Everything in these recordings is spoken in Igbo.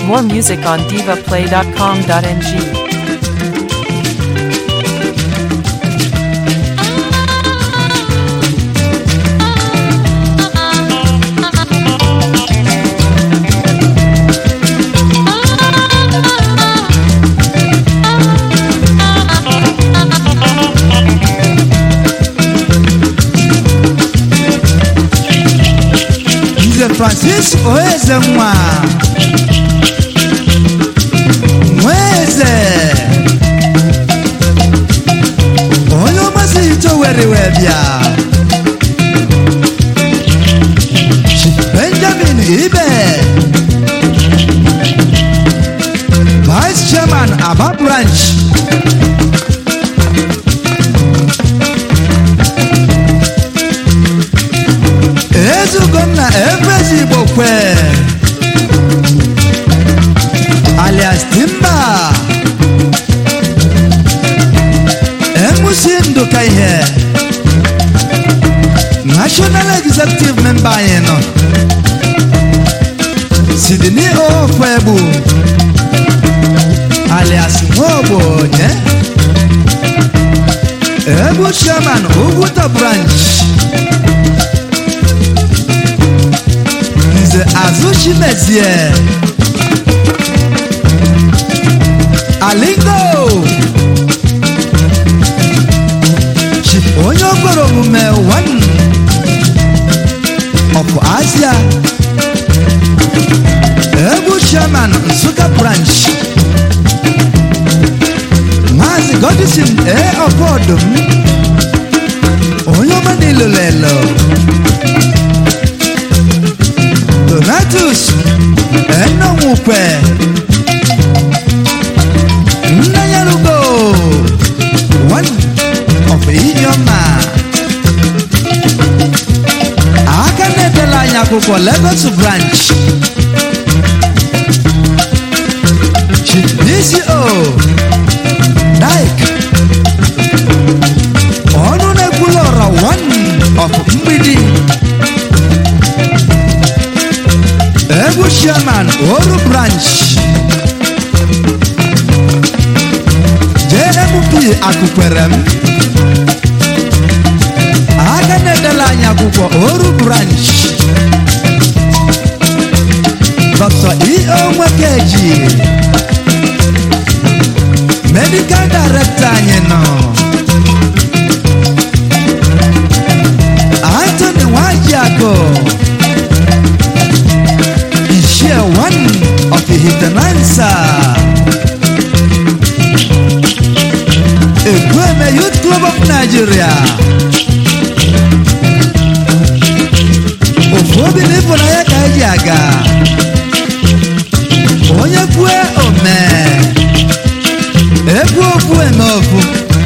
More music on divaplay.com.ng. Francis Oeze mwa Mweze Oyo masito weriwebya Benjamin Ibe Vice Chairman Aba Branch Ezugonna Efrezi Bokwe alias Timba Emusin Dukaihe National Executive Member Yeno Sydney Ofwebu alias Mobo Ebu Chairman Uguta Branch Azuchi Mezie Alingo Onyogoro Mume one of Asia Ebu Shaman Suka Branch Mazi Godisim Opodum Onyomanilo Lelo Donatus Enomukwe Nayarugo one of Inyoma Akanetela Yakuko Lagos Branch DCO Dike Onune Kulora one of Mbidi Ebu Chairman Oru Branch JMP Akukwerem Aganedela Nyakuko Oru Branch Dr. E.O. Mwekeji Medical Director Nyeno Anthony Wajiako one of the Hitanansa Ekweme Youth Club of Nigeria Ofobi nipo na ya kajiaga Onye kwe ome Ekwe ofu enofu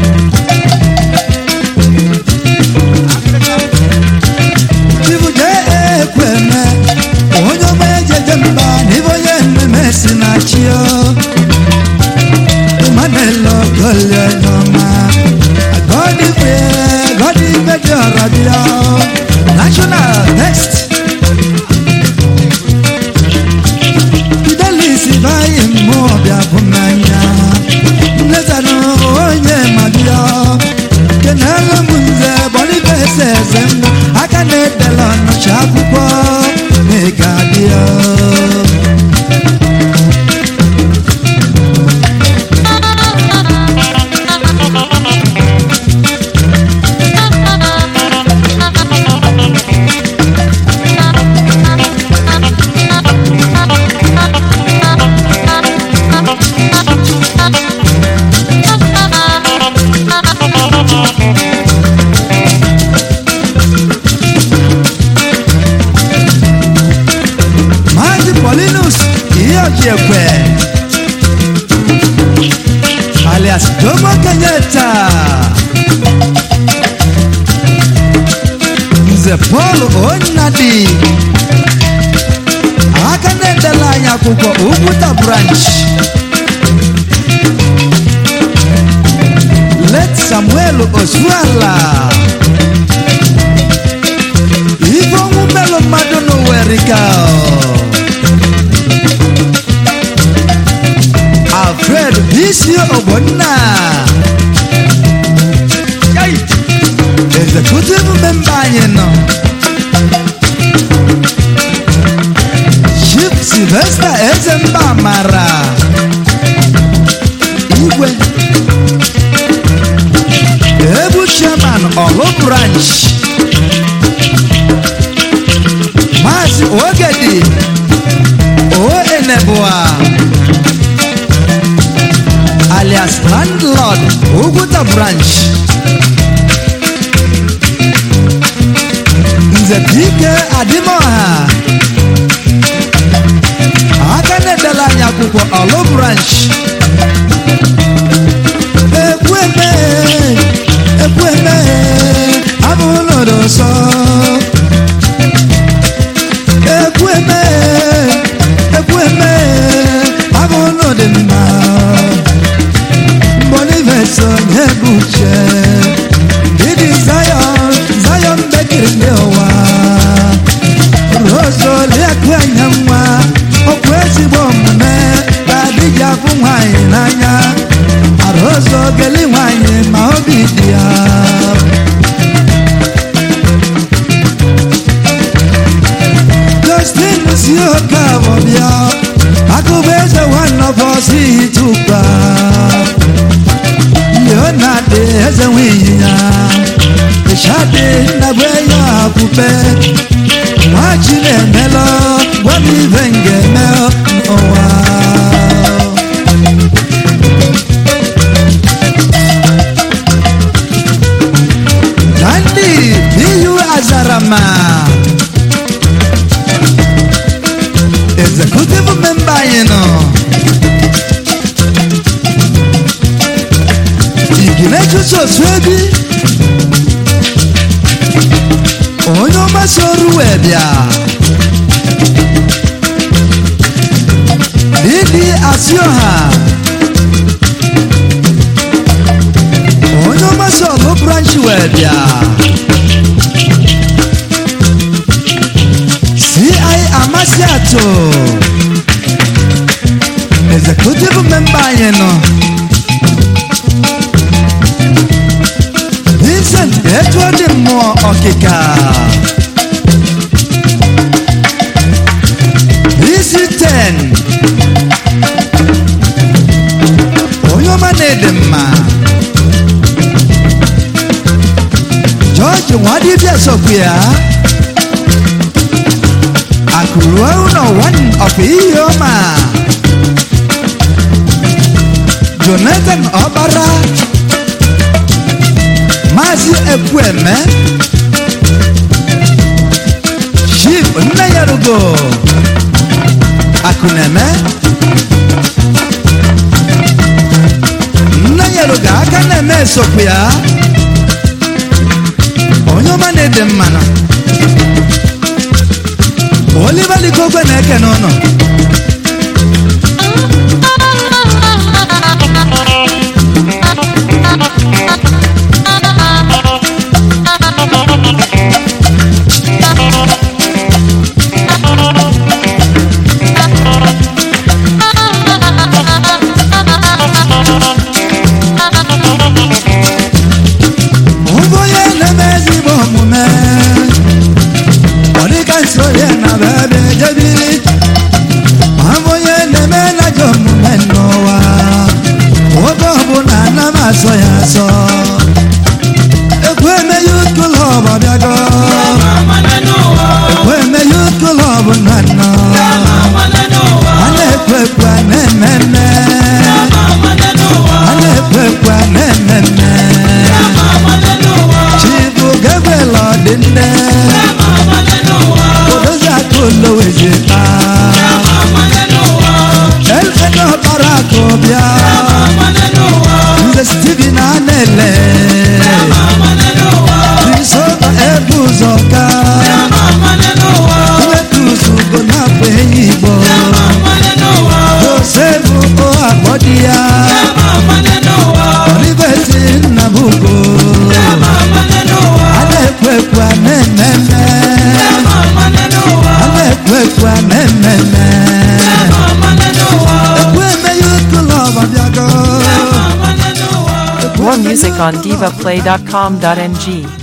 Tibu je ekweme Onyo meje jemba nivo yeme mesinachio Manelo gole noma Godi fe, godi mejo rabia National next Kidelisi vaye mbobya kumanya Nezano onye mabia Kenelo munze boli pese zembo Akanedelo no chakupo Megadia alias Jomo Kenyatta Nze Paul Onyadi Akanedela Nyakuko Uguta Branch Let Samuel Oswala Ivo Mumelo Madono Werika Victor Obonna, executive member, you know. Chief Sylvester Ezemba Mara, Igwe, Ebu Chairman Olo Branch, Mas Ogedi, O Eneboa, alias Landlord Uguta Branch, Nzepike Adimoha, Akane Delanya Kuko Olo Branch, Ekweme, Abulodo So, Ekweme, Abulodo Ma, Boniveso Nebuche, Didi Zion Bekiri Newa, Roso Lekwanyamwa, Okwesi Bombe, Kadija Kumwai Nanya, Aroso Geliwanye Maobidia. Justin Sioka Wobia, Akubeza one of us he took Leonard as a winner, the Shade Nagoya Pupe, Machine Melo, what even get Mel, oh wow. Nandi, you Azarama, executive member, you know. Igineju so swebi, Oyo Masoru Webia, Didi Asioha, Oyo Masoru Branch Webia, C.I. Amasiato, executive member, you know. Vincent Edward Moore Okika, VC10, Oyomane Dema, George Wadibia Sophia, Akuruano one of Ioma, Jonathan Obara, Mazi Ekweme, Chief Nayarugo, Akuneme, Nayaruga, Akaneme Sophia, Onyomane Demana, Oliver Likogo Nekanono. So Ekweme youth club abiago Ekweme youth club nana Ane kwekwa nemene Ane kwekwa nemene Chibu gebelo dinde Kodoza kulo wejeta El eno barako bia Stevie Nanele Prinsoba Ebuzoka Uwetusu Gona Peyibo Josefu Oabodia Oliveti Nabugo Anekwekwa Nememe Anekwekwa Nememe Ekweme Youth Club Abiago More music on divaplay.com.ng.